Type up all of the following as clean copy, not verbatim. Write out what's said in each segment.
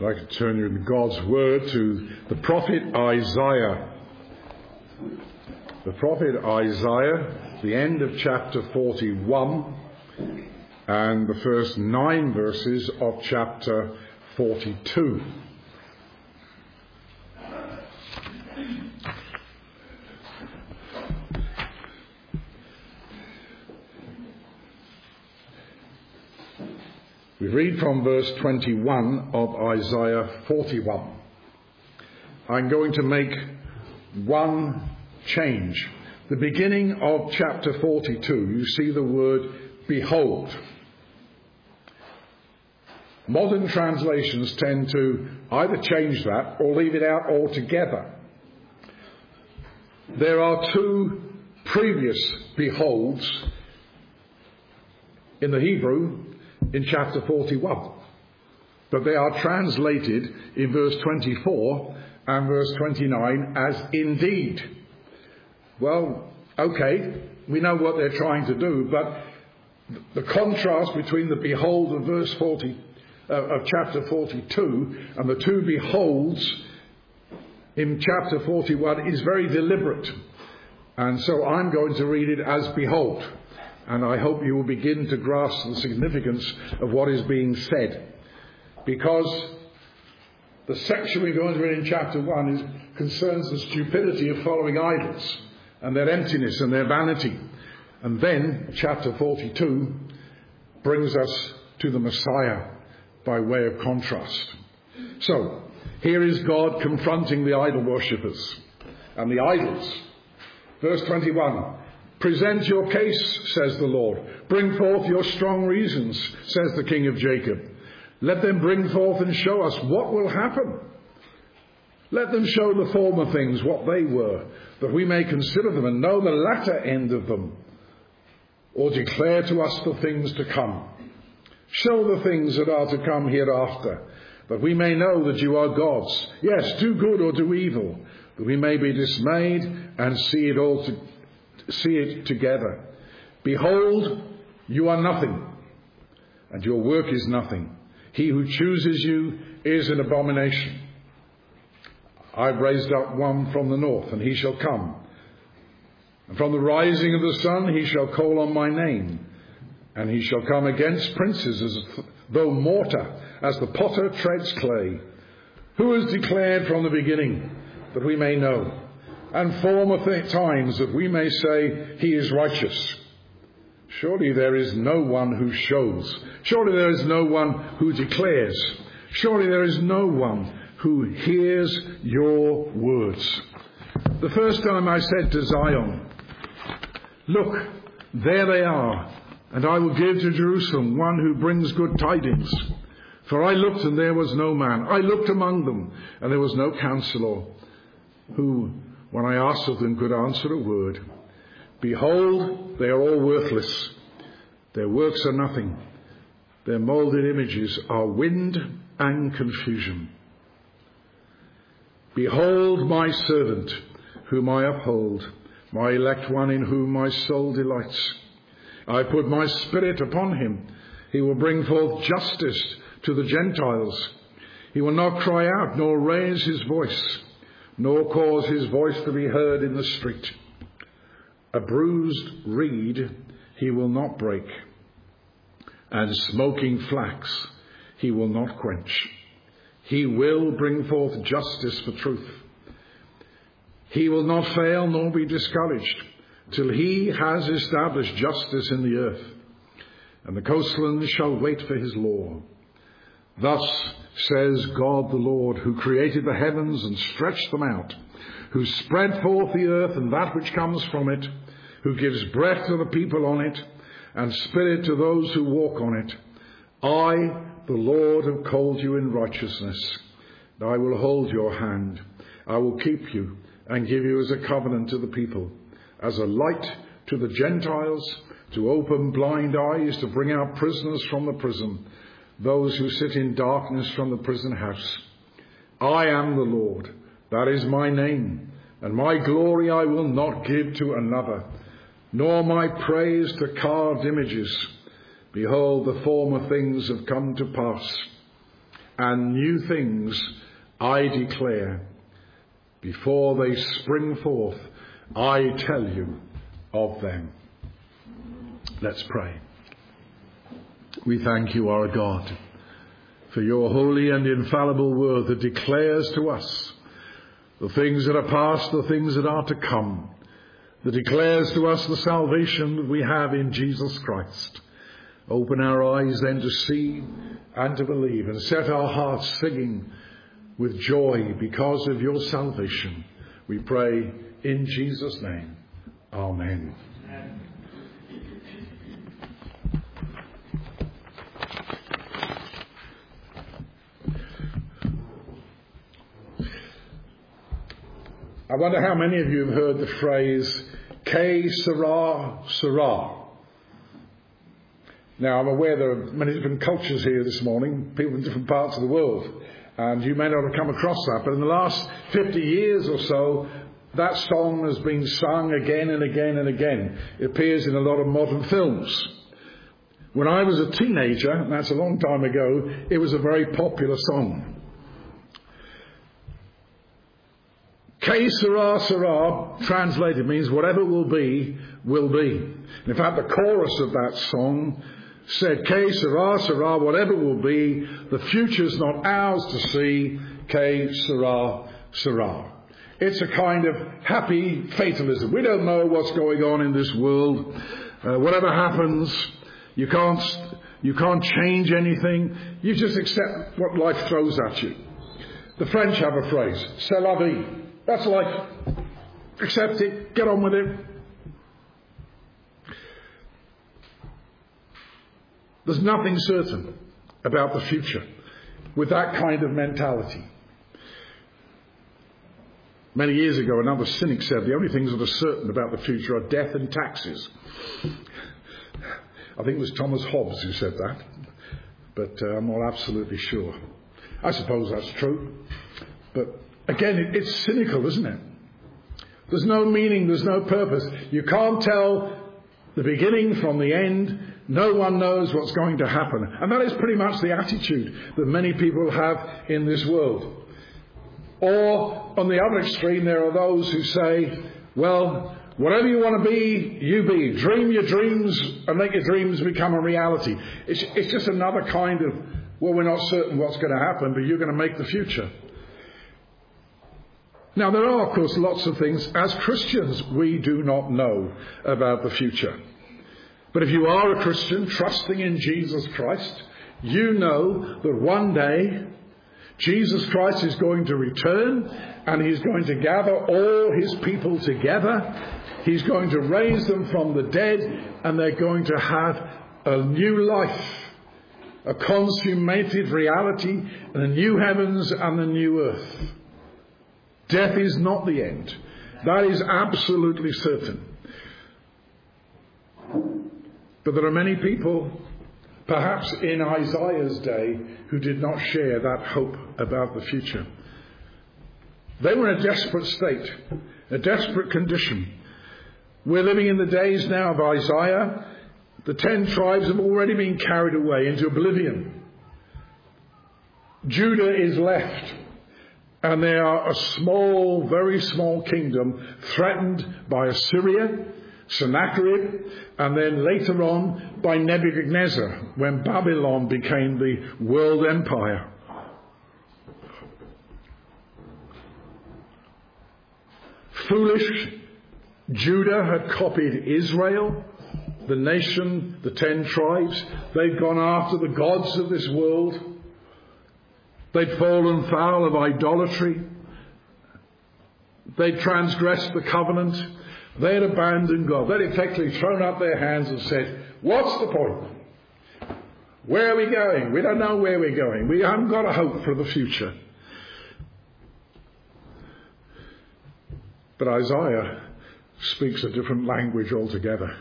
I'd like to turn you in God's Word to the prophet Isaiah. The prophet Isaiah, the end of chapter 41 and the first 9 verses of chapter 42. We read from verse 21 of Isaiah 41. I'm going to make one change. The beginning of chapter 42, you see the word behold. Modern translations tend to either change that or leave it out altogether. There are 2 previous beholds in the Hebrew in chapter 41, but they are translated in verse 24 and verse 29 as indeed. Well, okay, we know what they're trying to do, but the contrast between the behold of verse 40 of chapter 42 and the 2 beholds in chapter 41 is very deliberate, and so I'm going to read it as behold. And I hope you will begin to grasp the significance of what is being said. Because the section we're going to read in chapter 1 concerns the stupidity of following idols and their emptiness and their vanity. And then chapter 42 brings us to the Messiah by way of contrast. So, here is God confronting the idol worshippers and the idols. Verse 21. Present your case, says the Lord. Bring forth your strong reasons, says the King of Jacob. Let them bring forth and show us what will happen. Let them show the former things what they were, that we may consider them and know the latter end of them, or declare to us the things to come. Show the things that are to come hereafter, that we may know that you are gods. Yes, do good or do evil, that we may be dismayed and see it together. Behold, you are nothing, and your work is nothing. He who chooses you is an abomination. I've raised up one from the north, and he shall come. And from the rising of the sun he shall call on my name, and he shall come against princes as though mortar, as the potter treads clay. Who has declared from the beginning, that we may know, and former times that we may say he is righteous? Surely there is no one who shows. Surely there is no one who declares. Surely there is no one who hears your words. The first time I said to Zion, look, there they are, and I will give to Jerusalem one who brings good tidings. For I looked, and there was no man. I looked among them, and there was no counselor who, when I asked of them, could answer a word. Behold, they are all worthless. Their works are nothing. Their moulded images are wind and confusion. Behold my servant, whom I uphold, my elect one in whom my soul delights. I put my spirit upon him. He will bring forth justice to the Gentiles. He will not cry out, nor raise his voice, nor cause his voice to be heard in the street. A bruised reed he will not break, and smoking flax he will not quench. He will bring forth justice for truth. He will not fail nor be discouraged till he has established justice in the earth, and the coastlands shall wait for his law. Thus says God the Lord, who created the heavens and stretched them out, who spread forth the earth and that which comes from it, who gives breath to the people on it, and spirit to those who walk on it. I, the Lord, have called you in righteousness. I will hold your hand. I will keep you and give you as a covenant to the people, as a light to the Gentiles, to open blind eyes, to bring out prisoners from the prison, those who sit in darkness from the prison house. I am the Lord, that is my name, and my glory I will not give to another, nor my praise to carved images. Behold, the former things have come to pass, and new things I declare. Before they spring forth, I tell you of them. Let's pray. We thank you, our God, for your holy and infallible word that declares to us the things that are past, the things that are to come, that declares to us the salvation that we have in Jesus Christ. Open our eyes then to see and to believe, and set our hearts singing with joy because of your salvation. We pray in Jesus' name. Amen. I wonder how many of you have heard the phrase, Que sera, sera. Now, I'm aware there are many different cultures here this morning, people in different parts of the world, and you may not have come across that, but in the last 50 years or so, that song has been sung again and again and again. It appears in a lot of modern films. When I was a teenager, and that's a long time ago, it was a very popular song. Que sera, sera, translated, means whatever will be, will be. And in fact, the chorus of that song said, Que sera, sera, whatever will be, the future's not ours to see, Que sera, sera. It's a kind of happy fatalism. We don't know what's going on in this world. Whatever happens, you can't change anything. You just accept what life throws at you. The French have a phrase, c'est la vie. That's life. Accept it. Get on with it. There's nothing certain about the future with that kind of mentality. Many years ago, another cynic said the only things that are certain about the future are death and taxes. I think it was Thomas Hobbes who said that, but I'm not absolutely sure. I suppose that's true, but again, it's cynical, isn't it? There's no meaning, there's no purpose. You can't tell the beginning from the end. No one knows what's going to happen. And that is pretty much the attitude that many people have in this world. Or, on the other extreme, there are those who say, well, whatever you want to be, you be. Dream your dreams and make your dreams become a reality. It's just another kind of, well, we're not certain what's going to happen, but you're going to make the future. Now, there are, of course, lots of things as Christians we do not know about the future. But if you are a Christian trusting in Jesus Christ, you know that one day Jesus Christ is going to return and he's going to gather all his people together. He's going to raise them from the dead and they're going to have a new life, a consummated reality, and the new heavens and the new earth. Death is not the end. That is absolutely certain. But there are many people, perhaps in Isaiah's day, who did not share that hope about the future. They were in a desperate state, a desperate condition. We're living in the days now of Isaiah. The 10 tribes have already been carried away into oblivion. Judah is left. And they are a small, very small kingdom threatened by Assyria, Sennacherib, and then later on by Nebuchadnezzar when Babylon became the world empire. Foolish Judah had copied Israel, the nation, the 10 tribes. They'd gone after the gods of this world. They'd fallen foul of idolatry. They'd transgressed the covenant. They had abandoned God. They'd effectively thrown up their hands and said, what's the point? Where are we going? We don't know where we're going. We haven't got a hope for the future. But Isaiah speaks a different language altogether.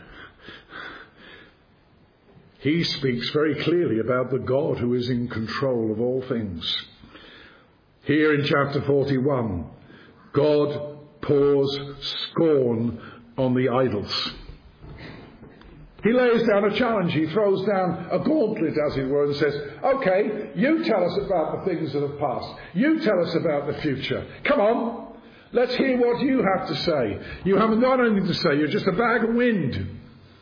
He speaks very clearly about the God who is in control of all things. Here in chapter 41, God pours scorn on the idols. He lays down a challenge. He throws down a gauntlet, as it were, and says, okay, you tell us about the things that have passed. You tell us about the future. Come on, let's hear what you have to say. You haven't got anything to say. You're just a bag of wind.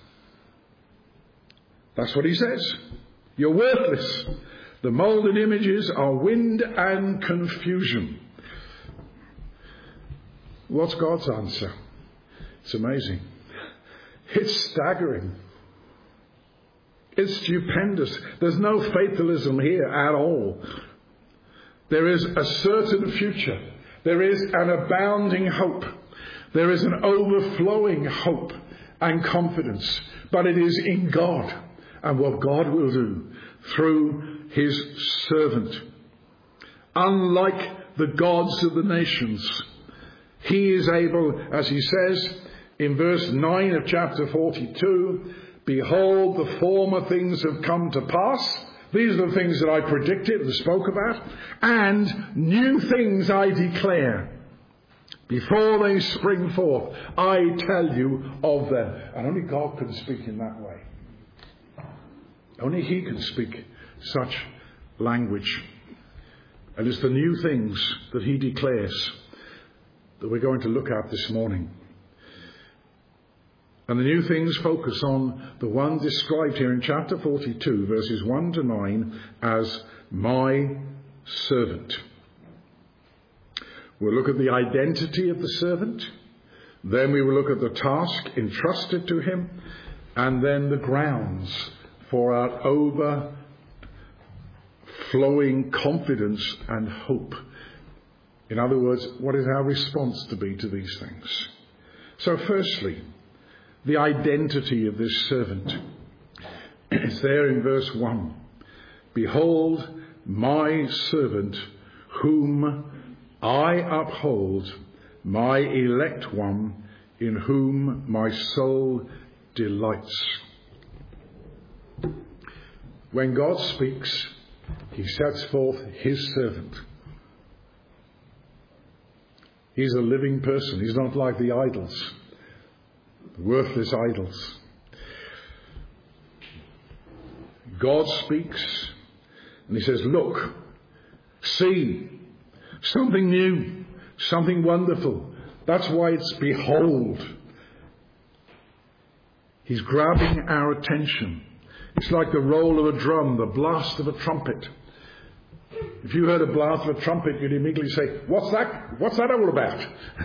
That's what he says. You're worthless. The moulded images are wind and confusion. What's God's answer? It's amazing. It's staggering. It's stupendous. There's no fatalism here at all. There is a certain future. There is an abounding hope. There is an overflowing hope and confidence. But it is in God and what God will do through his servant. Unlike the gods of the nations, he is able, as he says in verse 9 of chapter 42, behold, the former things have come to pass. These are the things that I predicted and spoke about. And new things I declare. Before they spring forth, I tell you of them. And only God can speak in that way. Only he can speak such language. And it's the new things that he declares that we're going to look at this morning. And the new things focus on the one described here in chapter 42, verses 1 to 9, as my servant. We'll look at the identity of the servant. Then we will look at the task entrusted to him. And then the grounds for our overflowing confidence and hope. In other words, what is our response to be to these things? So firstly, the identity of this servant. It's there in verse 1. Behold, my servant, whom I uphold, my elect one, in whom my soul delights. When God speaks, he sets forth his servant. He's a living person. He's not like the idols. Worthless idols. God speaks and he says, look, see, something new, something wonderful. That's why it's behold. He's grabbing our attention. It's like the roll of a drum, the blast of a trumpet. If you heard a blast of a trumpet, you'd immediately say, what's that? What's that all about?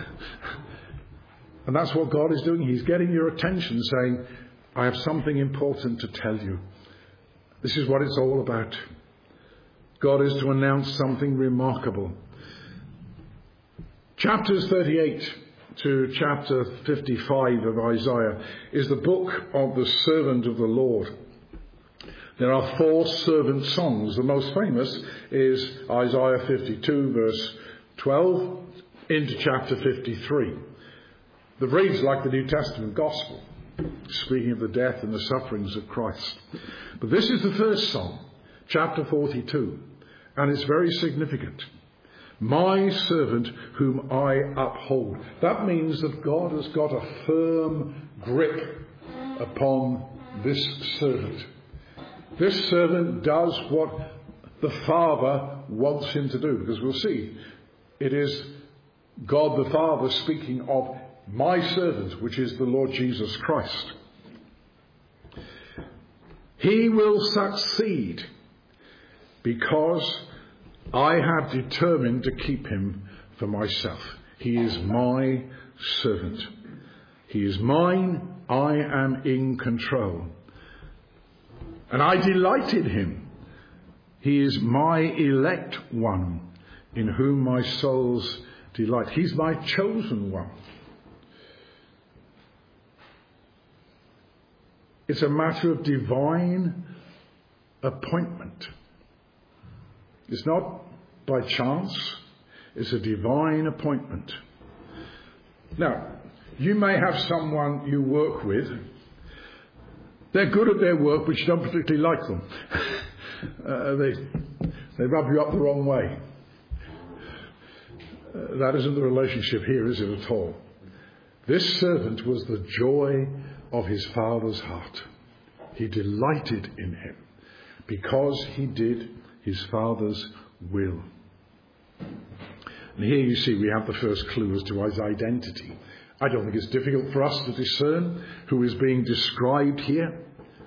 And that's what God is doing. He's getting your attention, saying, I have something important to tell you. This is what it's all about. God is to announce something remarkable. Chapters 38 to chapter 55 of Isaiah is the book of the servant of the Lord. There are 4 servant songs. The most famous is Isaiah 52 verse 12 into chapter 53. That reads like the New Testament gospel, speaking of the death and the sufferings of Christ. But this is the first song, chapter 42, and it's very significant. My servant whom I uphold. That means that God has got a firm grip upon this servant. This servant does what the Father wants him to do, because we'll see it is God the Father speaking of my servant, which is the Lord Jesus Christ. He will succeed because I have determined to keep him for myself. He is my servant. He is mine. I am in control. And I delight in him. He is my elect one, in whom my soul's delight. He's my chosen one. It's a matter of divine appointment. It's not by chance. It's a divine appointment. Now, you may have someone you work with. They're good at their work, but you don't particularly like them. They rub you up the wrong way. That isn't the relationship here, is it at all? This servant was the joy of his father's heart. He delighted in him because he did his Father's will. And here you see we have the first clue as to his identity. I don't think it's difficult for us to discern who is being described here.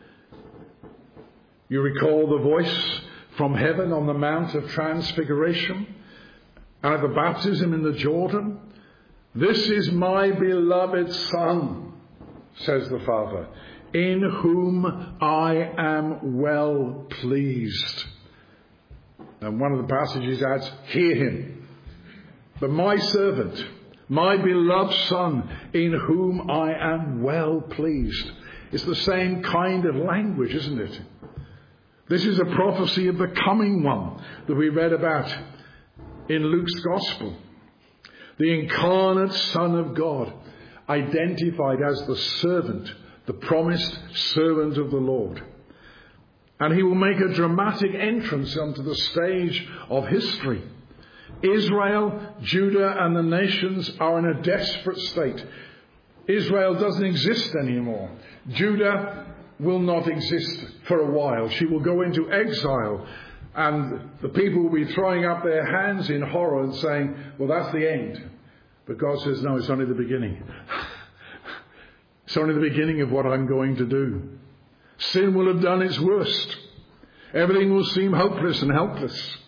You recall the voice from heaven on the Mount of Transfiguration and at the baptism in the Jordan. "This is my beloved Son," says the Father, "in whom I am well pleased." And one of the passages adds, "Hear him. But my servant, my beloved Son, in whom I am well pleased." It's the same kind of language, isn't it? This is a prophecy of the coming one that we read about in Luke's Gospel. The incarnate Son of God, identified as the servant, the promised servant of the Lord. And he will make a dramatic entrance onto the stage of history. Israel, Judah, and the nations are in a desperate state. Israel doesn't exist anymore. Judah will not exist for a while. She will go into exile, and the people will be throwing up their hands in horror and saying, "Well, that's the end." But God says, "No, it's only the beginning. It's only the beginning of what I'm going to do." Sin will have done its worst. Everything will seem hopeless and helpless.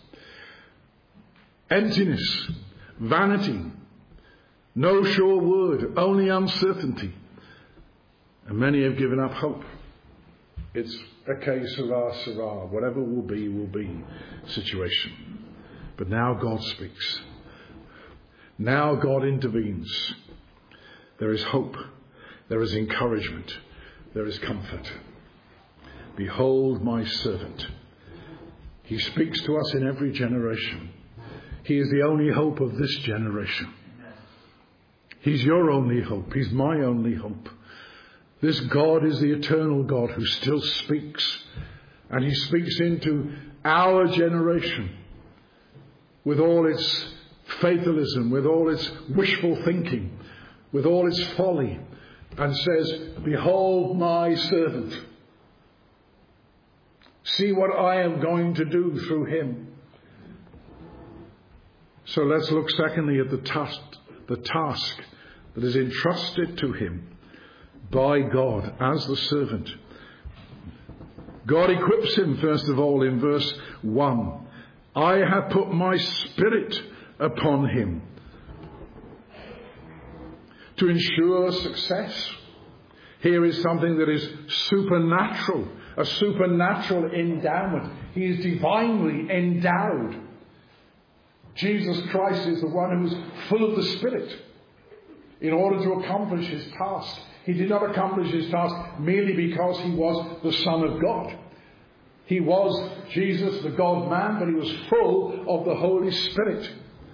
Emptiness, vanity, no sure word, only uncertainty. And many have given up hope. It's a case of sirrah, whatever will be situation. But now God speaks. Now God intervenes. There is hope. There is encouragement. There is comfort. "Behold my servant." He speaks to us in every generation. He is the only hope of this generation. He's your only hope. He's my only hope. This God is the eternal God who still speaks. And he speaks into our generation with all its fatalism, with all its wishful thinking, with all its folly, and says, "Behold my servant. See what I am going to do through him." So let's look secondly at the task that is entrusted to him by God as the servant. God equips him, first of all, in verse 1. "I have put my spirit upon him," to ensure success. Here is something that is supernatural, a supernatural endowment. He is divinely endowed. Jesus Christ is the one who is full of the Spirit in order to accomplish his task. He did not accomplish his task merely because he was the Son of God. He was Jesus, the God-man, but he was full of the Holy Spirit.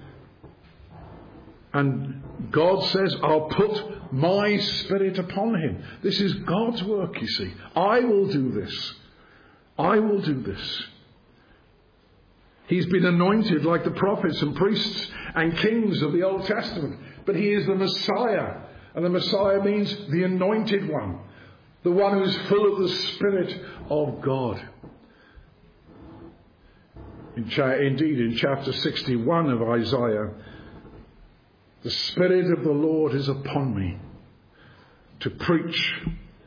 And God says, "I'll put my Spirit upon him." This is God's work, you see. I will do this. I will do this. He's been anointed like the prophets and priests and kings of the Old Testament. But he is the Messiah. And the Messiah means the anointed one. The one who is full of the Spirit of God. Indeed, in chapter 61 of Isaiah, "The Spirit of the Lord is upon me to preach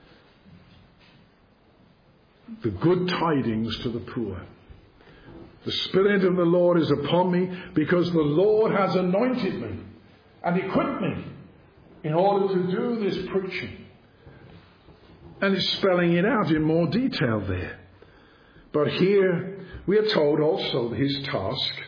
the good tidings to the poor." The Spirit of the Lord is upon me because the Lord has anointed me and equipped me in order to do this preaching. And it's spelling it out in more detail there. But here we are told also that his task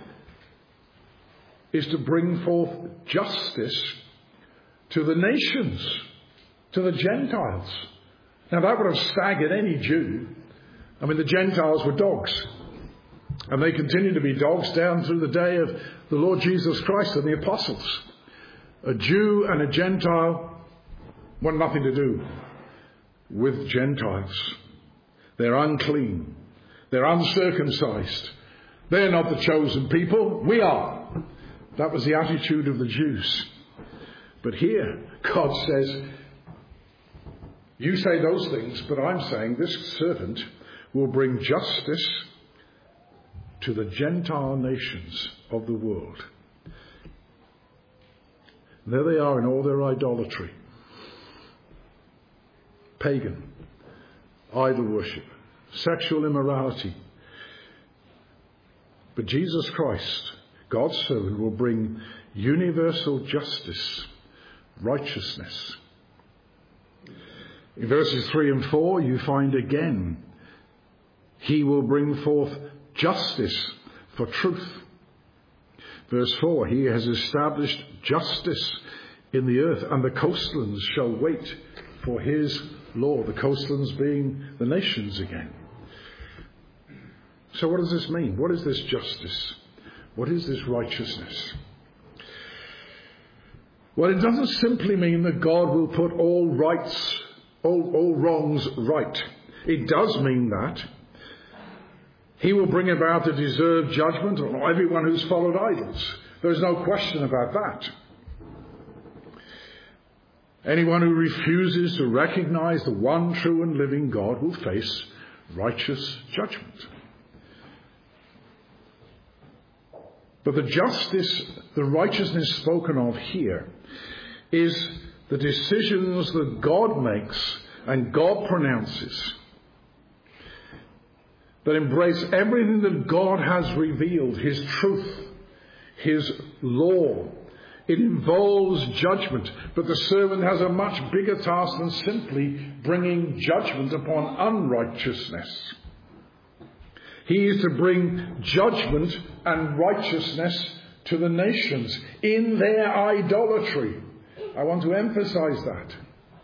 is to bring forth justice to the nations, to the Gentiles. Now that would have staggered any Jew. I mean, the Gentiles were dogs. And they continue to be dogs down through the day of the Lord Jesus Christ and the apostles. A Jew and a Gentile want nothing to do with Gentiles. They're unclean. They're uncircumcised. They're not the chosen people. We are. That was the attitude of the Jews. But here, God says, You say those things, but I'm saying this servant will bring justice to the Gentile nations of the world. And there they are in all their idolatry. Pagan, idol worship, sexual immorality. But Jesus Christ, God's servant, will bring universal justice, righteousness. In verses 3 and 4, you find again, he will bring forth justice for truth. Verse 4, he has established justice in the earth, and the coastlands shall wait for his law. The coastlands being the nations again. So what does this mean? What is this justice? What is this righteousness? Well, it doesn't simply mean that God will put all wrongs right. It does mean that he will bring about a deserved judgment on everyone who's followed idols. There's no question about that. Anyone who refuses to recognize the one true and living God will face righteous judgment. But the justice, the righteousness spoken of here is the decisions that God makes and God pronounces that embrace everything that God has revealed, his truth, his law. It involves judgment, but the servant has a much bigger task than simply bringing judgment upon unrighteousness. He is to bring judgment and righteousness to the nations in their idolatry. I want to emphasize that.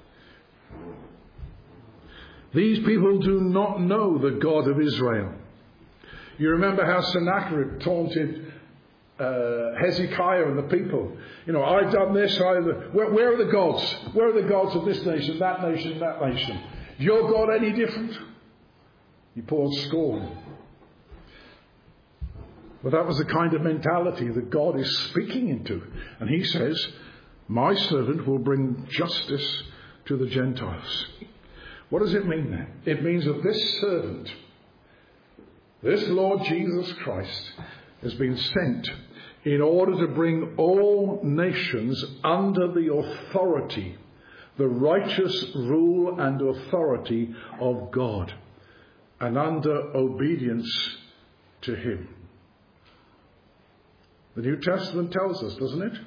These people do not know the God of Israel. You remember how Sennacherib taunted Hezekiah and the people. You know, I've done this, where are the gods? Where are the gods of this nation, that nation, that nation? Is your God any different? He poured scorn. But that was the kind of mentality that God is speaking into. And he says, my servant will bring justice to the Gentiles. What does it mean then? It means that this servant, this Lord Jesus Christ, has been sent in order to bring all nations under the authority, the righteous rule and authority of God, and under obedience to him. The New Testament tells us, doesn't it?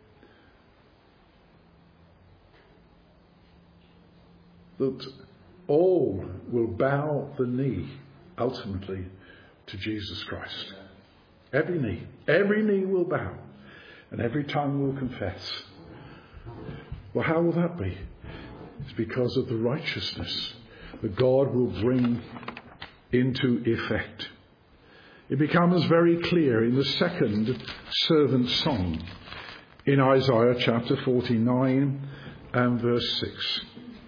That all will bow the knee, ultimately, to Jesus Christ. Every knee will bow, and every tongue will confess. Well, how will that be? It's because of the righteousness that God will bring into effect. It becomes very clear in the second servant song in Isaiah chapter 49 and verse 6.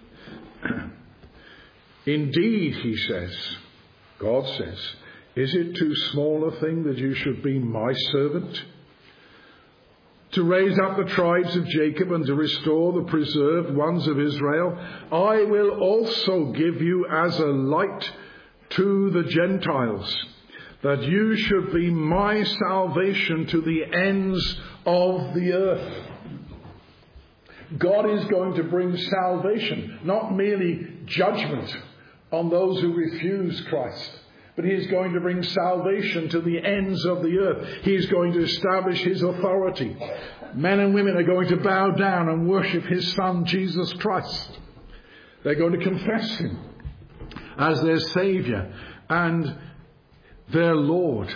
Indeed, he says, God says, is it too small a thing that you should be my servant? To raise up the tribes of Jacob and to restore the preserved ones of Israel, I will also give you as a light to the Gentiles, that you should be my salvation to the ends of the earth. God is going to bring salvation, not merely judgment on those who refuse Christ, but he is going to bring salvation to the ends of the earth. He is going to establish his authority. Men and women are going to bow down and worship his Son, Jesus Christ. They're going to confess him as their Saviour and their Lord.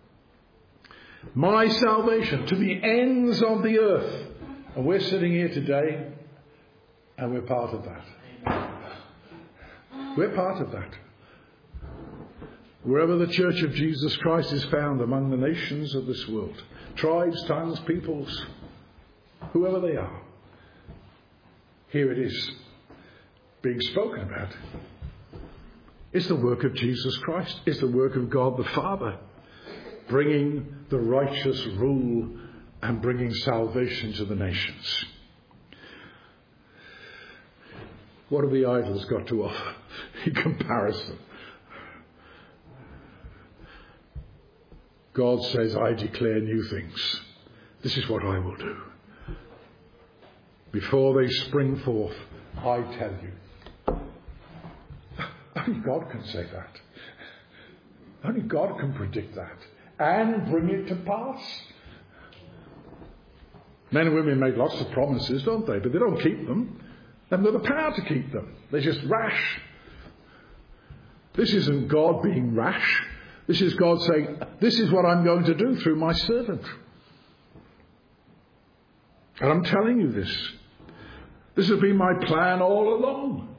My salvation to the ends of the earth. And we're sitting here today and we're part of that. We're part of that. Wherever the Church of Jesus Christ is found among the nations of this world, tribes, tongues, peoples, whoever they are, here it is being spoken about. It's the work of Jesus Christ. It's the work of God the Father, bringing the righteous rule and bringing salvation to the nations. What have the idols got to offer in comparison? God says, I declare new things. This is what I will do. Before they spring forth, I tell you. Only God can say that. Only God can predict that and bring it to pass. Men and women make lots of promises, don't they? But they don't keep them. They haven't got the power to keep them. They're just rash. This isn't God being rash. This is God saying, this is what I'm going to do through my servant. And I'm telling you this. This has been my plan all along.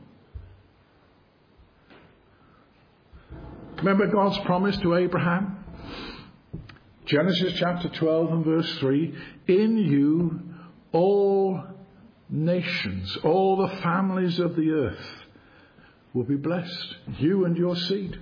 Remember God's promise to Abraham? Genesis chapter 12 and verse 3. In you all nations, all the families of the earth will be blessed. You and your seed.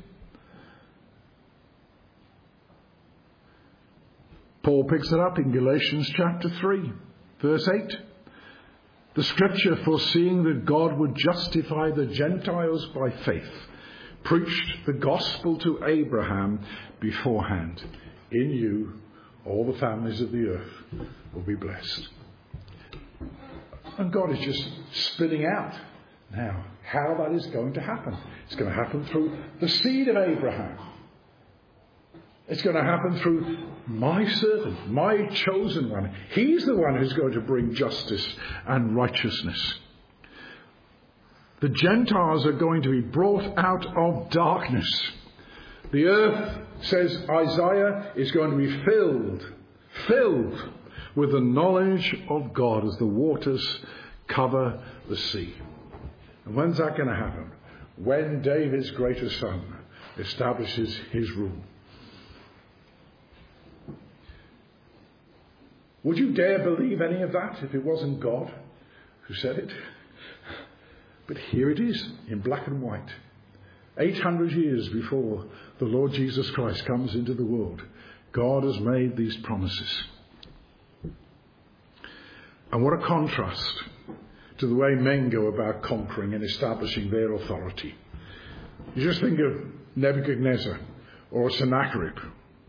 Paul picks it up in Galatians chapter 3, verse 8. The scripture, foreseeing that God would justify the Gentiles by faith, preached the gospel to Abraham beforehand. In you, all the families of the earth will be blessed. And God is just spinning out now how that is going to happen. It's going to happen through the seed of Abraham. It's going to happen through my servant, my chosen one. He's the one who's going to bring justice and righteousness. The Gentiles are going to be brought out of darkness. The earth, says Isaiah, is going to be filled with the knowledge of God as the waters cover the sea. And when's that going to happen? When David's greater son establishes his rule. Would you dare believe any of that if it wasn't God who said it? But here it is in black and white. 800 years before the Lord Jesus Christ comes into the world, God has made these promises. And what a contrast to the way men go about conquering and establishing their authority. You just think of Nebuchadnezzar or Sennacherib.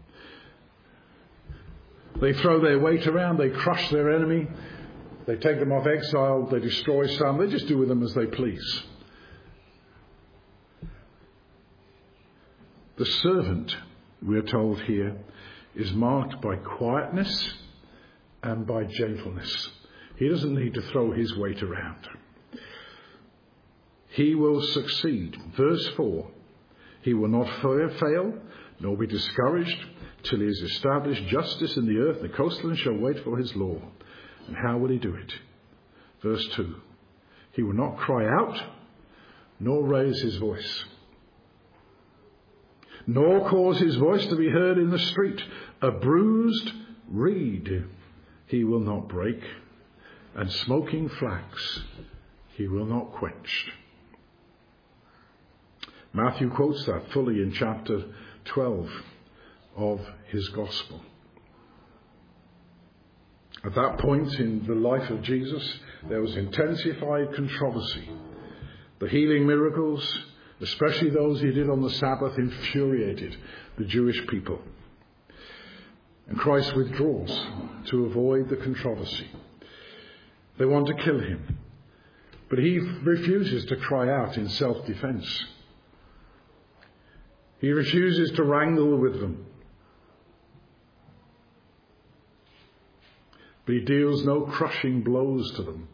They throw their weight around, they crush their enemy, they take them off exile, they destroy some, they just do with them as they please. The servant, we are told here, is marked by quietness and by gentleness. He doesn't need to throw his weight around. He will succeed. Verse 4, he will not fail, nor be discouraged, till he has established justice in the earth. The coastlands shall wait for his law. And how will he do it? Verse 2, he will not cry out, nor raise his voice, nor cause his voice to be heard in the street. A bruised reed he will not break, and smoking flax he will not quench. Matthew quotes that fully in chapter 12 of his gospel. At that point in the life of Jesus, there was intensified controversy. The healing miracles, especially those he did on the Sabbath, infuriated the Jewish people. And Christ withdraws to avoid the controversy. They want to kill him, but he refuses to cry out in self-defense. He refuses to wrangle with them. But he deals no crushing blows to them.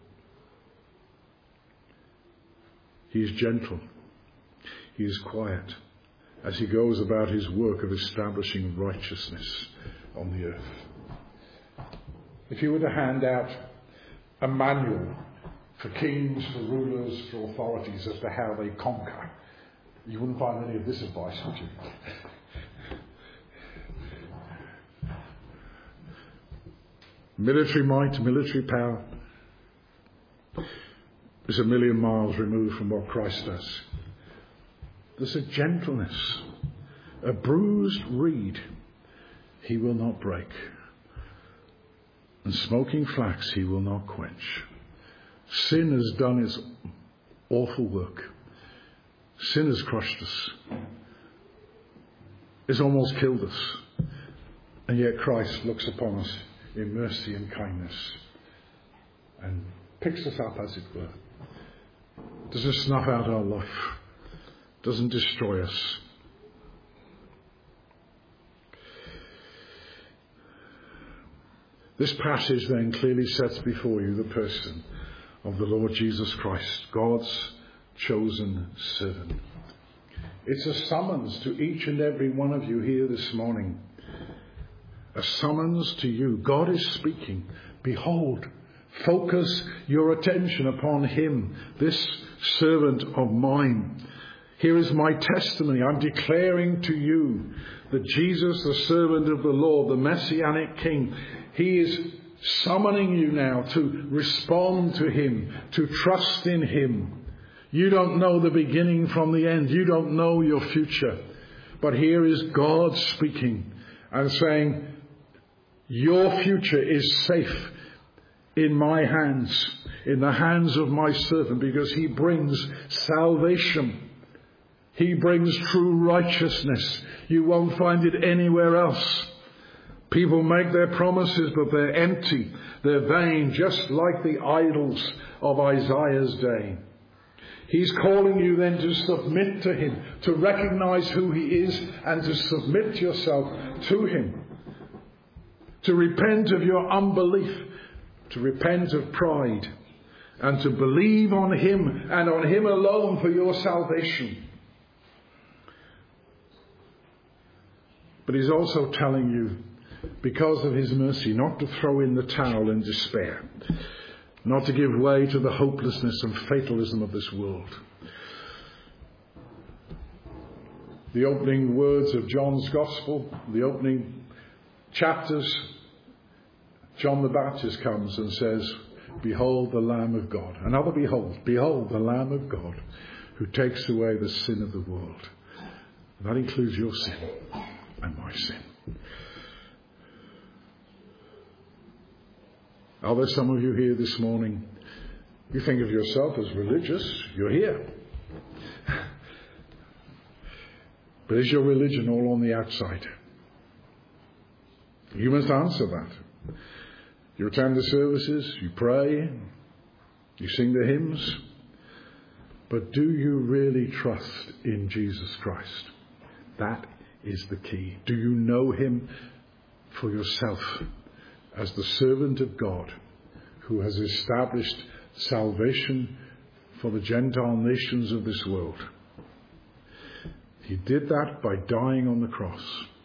He is gentle. He is quiet as he goes about his work of establishing righteousness on the earth. If you were to hand out a manual for kings, for rulers, for authorities as to how they conquer, you wouldn't find any of this advice, would you? Military might, military power is a million miles removed from what Christ does. There's a gentleness, a bruised reed he will not break, and smoking flax he will not quench. Sin has done its awful work. Sin has crushed us. It's almost killed us. And yet Christ looks upon us in mercy and kindness and picks us up, as it were. Doesn't snuff out our life. Doesn't destroy us. This passage then clearly sets before you the person of the Lord Jesus Christ, God's chosen servant. It's a summons to each and every one of you here this morning. A summons to you. God is speaking. Behold, focus your attention upon him, this servant of mine. Here is my testimony. I'm declaring to you that Jesus, the servant of the Lord, the Messianic King, he is summoning you now to respond to him, to trust in him. You don't know the beginning from the end. You don't know your future. But here is God speaking and saying, your future is safe in my hands, in the hands of my servant, because he brings salvation. He brings true righteousness. You won't find it anywhere else. People make their promises, but they're empty. They're vain, just like the idols of Isaiah's day. He's calling you then to submit to him, to recognize who he is, and to submit yourself to him. To repent of your unbelief, to repent of pride, and to believe on him and on him alone for your salvation. But he's also telling you, because of his mercy, not to throw in the towel in despair, not to give way to the hopelessness and fatalism of this world. The opening words of John's Gospel, the opening chapters, John the Baptist comes and says, behold the Lamb of God. Another behold, behold the Lamb of God who takes away the sin of the world. And that includes your sin and my sin. Are there some of you here this morning, you think of yourself as religious, you're here. But is your religion all on the outside? You must answer that. You attend the services, you pray, you sing the hymns, but do you really trust in Jesus Christ? That is the key. Do you know him for yourself as the servant of God who has established salvation for the Gentile nations of this world? He did that by dying on the cross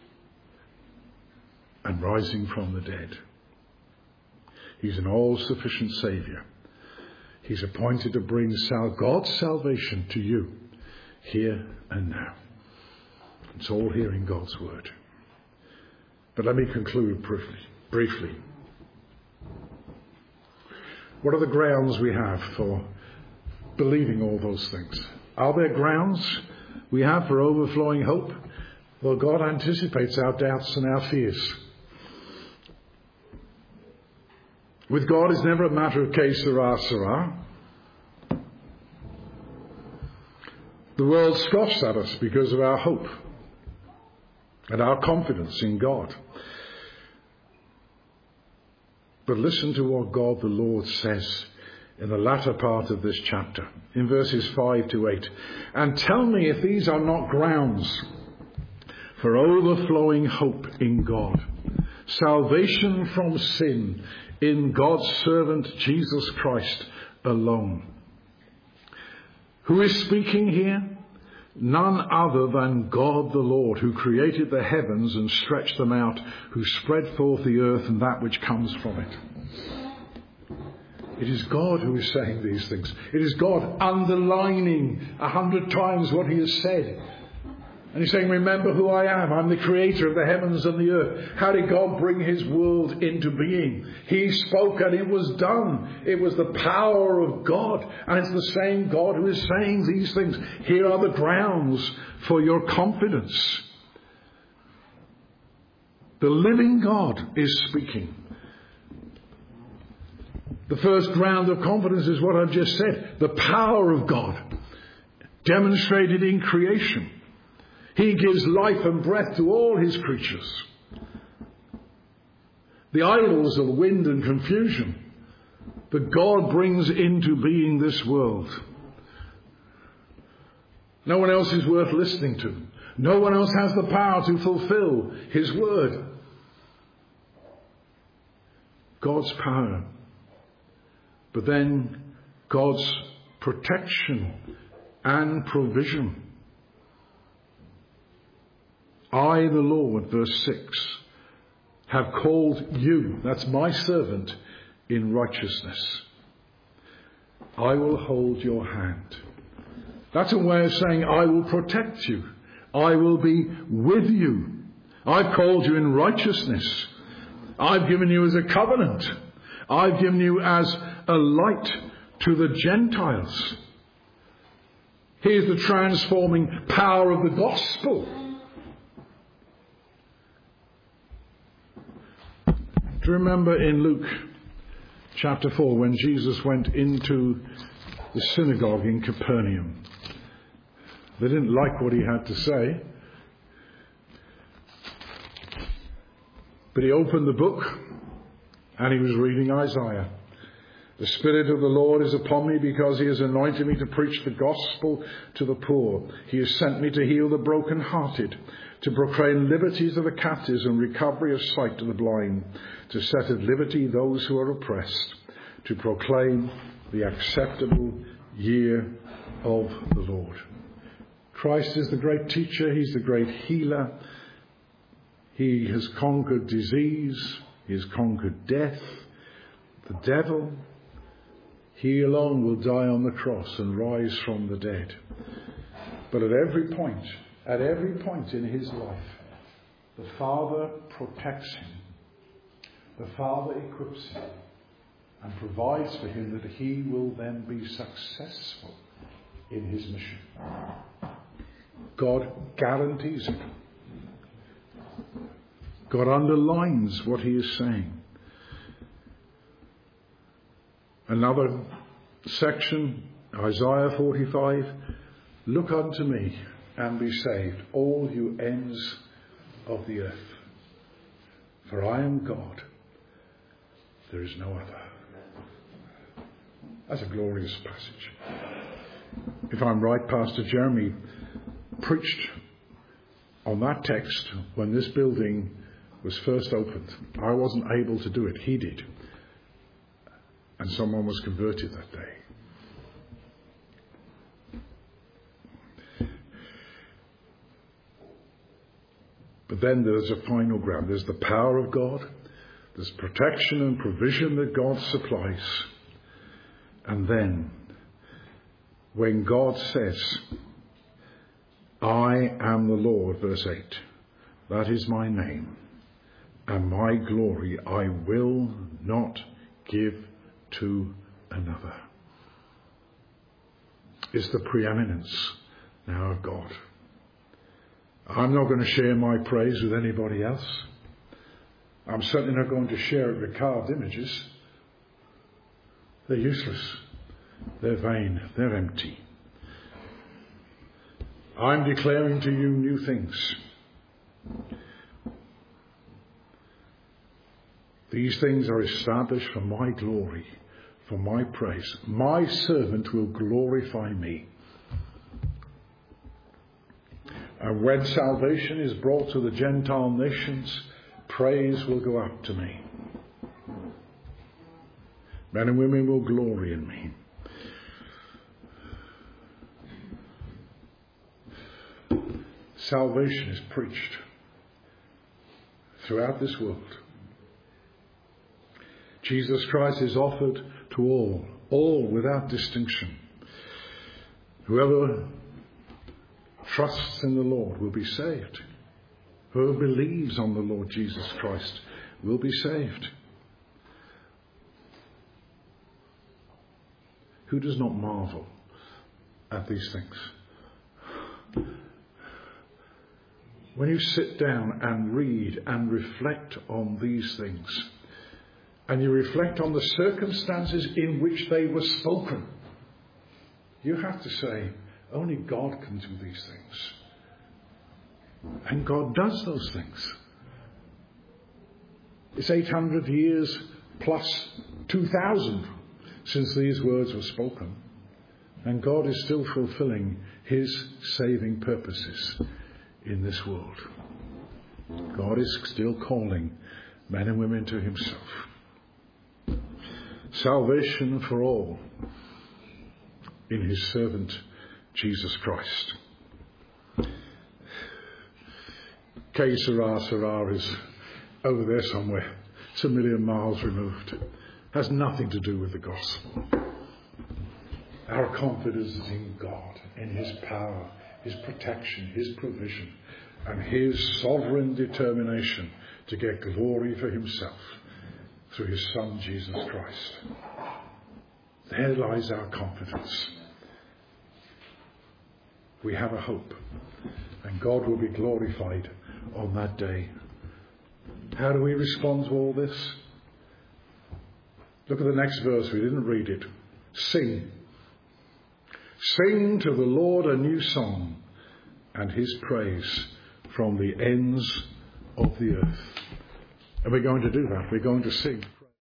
and rising from the dead. He's an all-sufficient Saviour. He's appointed to bring God's salvation to you here and now. It's all here in God's Word. But let me conclude briefly. What are the grounds we have for believing all those things? Are there grounds we have for overflowing hope? Well, God anticipates our doubts and our fears. With God, it's never a matter of que sera, sera. The world scoffs at us because of our hope and our confidence in God. But listen to what God the Lord says in the latter part of this chapter, in verses 5 to 8. And tell me if these are not grounds for overflowing hope in God, salvation from sin in God's servant Jesus Christ alone. Who is speaking here? None other than God the Lord, who created the heavens and stretched them out, who spread forth the earth and that which comes from it. It is God who is saying these things. It is God underlining 100 times what he has said. And he's saying, remember who I am. I'm the creator of the heavens and the earth. How did God bring his world into being? He spoke and it was done. It was the power of God. And it's the same God who is saying these things. Here are the grounds for your confidence. The living God is speaking. The first ground of confidence is what I've just said. The power of God demonstrated in creation. He gives life and breath to all his creatures. The idols of wind and confusion that God brings into being this world. No one else is worth listening to. No one else has the power to fulfill his word. God's power. But then God's protection and provision. I, the Lord, verse 6, have called you, that's my servant, in righteousness. I will hold your hand. That's a way of saying I will protect you. I will be with you. I've called you in righteousness. I've given you as a covenant. I've given you as a light to the Gentiles. Here's the transforming power of the gospel. Do you remember in Luke chapter 4 when Jesus went into the synagogue in Capernaum? They didn't like what he had to say. But he opened the book and he was reading Isaiah. The Spirit of the Lord is upon me because he has anointed me to preach the gospel to the poor. He has sent me to heal the brokenhearted, to proclaim liberty to the captives and recovery of sight to the blind, to set at liberty those who are oppressed, to proclaim the acceptable year of the Lord. Christ is the great teacher. He's the great healer. He has conquered disease. He has conquered death, the devil. He alone will die on the cross and rise from the dead. But at every point in his life, the Father protects him. The Father equips him and provides for him that he will then be successful in his mission. God guarantees it. God underlines what he is saying. Another section, Isaiah 45, look unto me and be saved, all you ends of the earth. For I am God, there is no other. That's a glorious passage. If I'm right, Pastor Jeremy preached on that text when this building was first opened. I wasn't able to do it. He did. And someone was converted that day. But then there's a final ground. There's the power of God. There's protection and provision that God supplies. And then, when God says, I am the Lord, verse 8, that is my name, and my glory I will not give to another. Is the preeminence now of God. I'm not going to share my praise with anybody else. I'm certainly not going to share it with carved images. They're useless. They're vain. They're empty. I'm declaring to you new things. These things are established for my glory, for my praise. My servant will glorify me. And when salvation is brought to the Gentile nations, praise will go up to me. Men and women will glory in me. Salvation is preached throughout this world. Jesus Christ is offered to all without distinction. Whoever trusts in the Lord will be saved. Whoever believes on the Lord Jesus Christ will be saved. Who does not marvel at these things? When you sit down and read and reflect on these things, and you reflect on the circumstances in which they were spoken, you have to say, only God can do these things. And God does those things. It's 800 years plus 2,000 since these words were spoken. And God is still fulfilling his saving purposes in this world. God is still calling men and women to himself. Salvation for all in his servant Jesus Christ. Que Sera is over there somewhere. It's a million miles removed. Has nothing to do with the gospel. Our confidence is in God, in his power, his protection, his provision, and his sovereign determination to get glory for himself through his Son, Jesus Christ. There lies our confidence. We have a hope, and God will be glorified on that day. How do we respond to all this? Look at the next verse. We didn't read it. Sing. Sing to the Lord a new song, and his praise from the ends of the earth. And we're going to do that. We're going to sing.